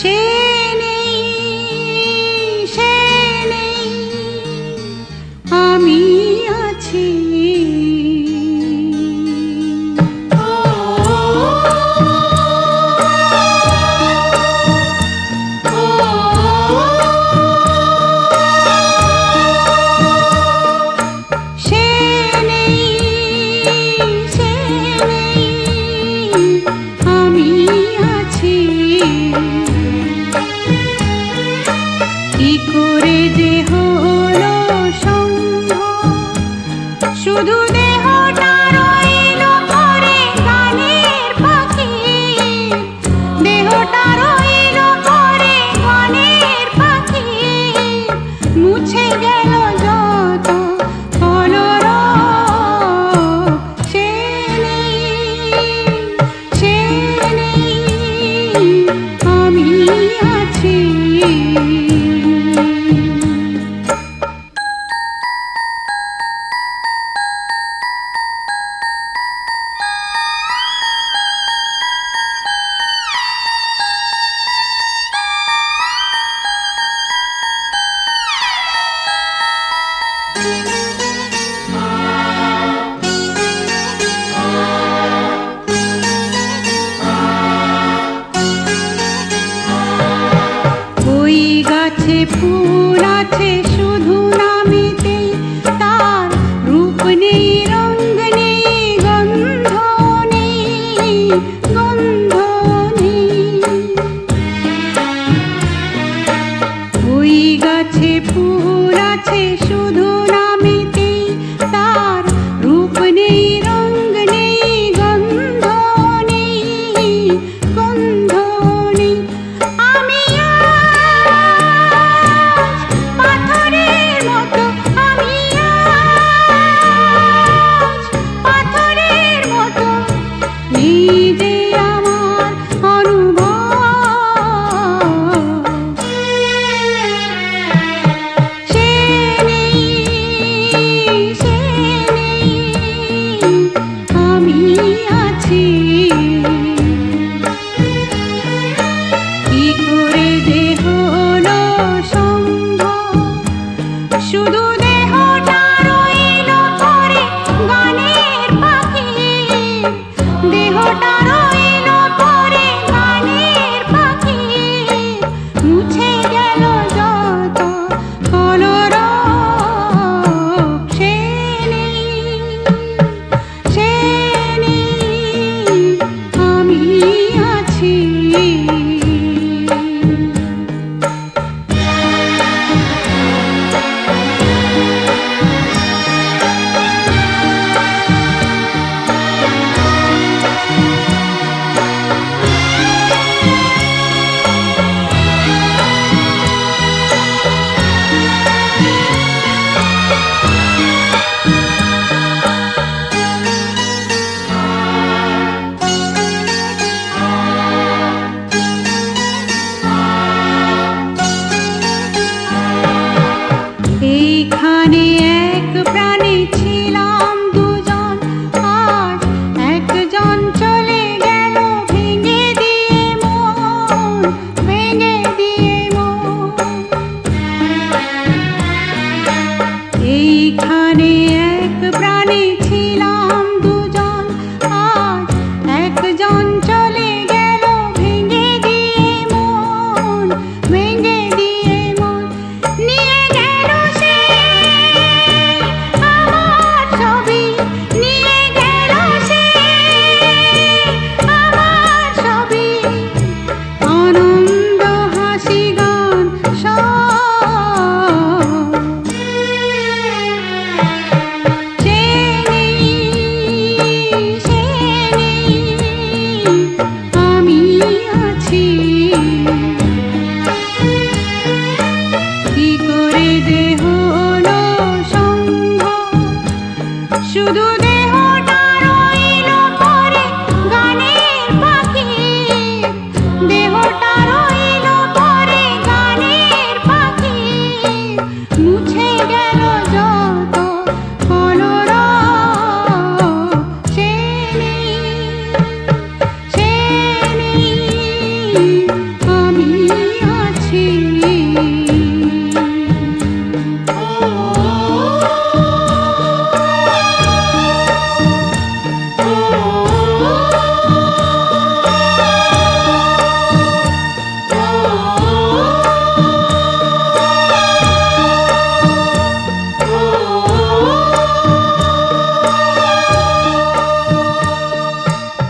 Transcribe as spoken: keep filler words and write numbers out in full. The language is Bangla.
সে নেই, সে নেই, আমি আছি। সে নেই, সে নেই, আমি আছি। কি করে যে হলো সম্ভব, শুধু দেহটা রইল পরে গানের পাখি, দেহটা রইল পরে গানের পাখি, মুছে গেল যত কলরব। সে নেই, সে নেই, আমি আছি। ওই গাছে ফুল আছে শুধু নামেতেই, তার রূপ নেই, রঙ নেই, গন্ধ নেই, গন্ধ নেই। ওই গাছে ফুল আছে শুধু নামেতেই, তার রূপ নেই, রঙ নেই, গন্ধ নেই, গন্ধ নেই। আমি আজ পাথরের মতো, আমি আজ পাথরের মতো, নেই যে আমার অনুভব। সে নেই, সে নেই, আমি আছি।